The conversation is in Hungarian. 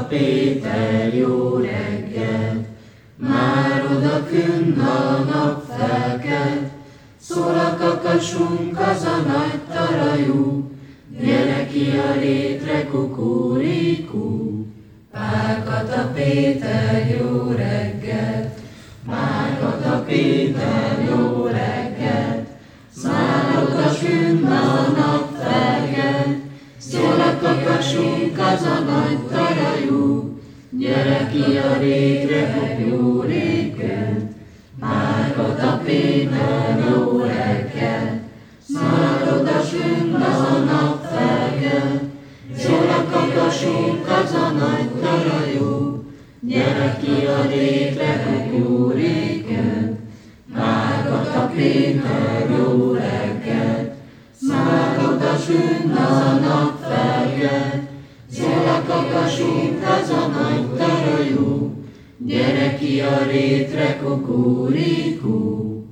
Péter, jó reggelt, már odakünn a nap felkelt, szól a kakasunk, az a nagy tarajú, gyere ki a létre, kukurikú. Pálkata Péter, jó reggelt, Pálkata Péter, jó reggelt, már odakünn a nap felkelt, szól a kakasunk, az a nagy tarajú, gyere ki a létre, jó reggelt. Pálkata Péter, jó reggelt, már odakünn a nap felkelt, szól a kakasunk, az a nagy tarajú, gyere ki a létre, jó reggelt. Pálkata Péter, jó reggelt, már odakünn a nap felkelt, szól a kakasunk, az a nagy tarajú, gyere ki a létre, kukurikú.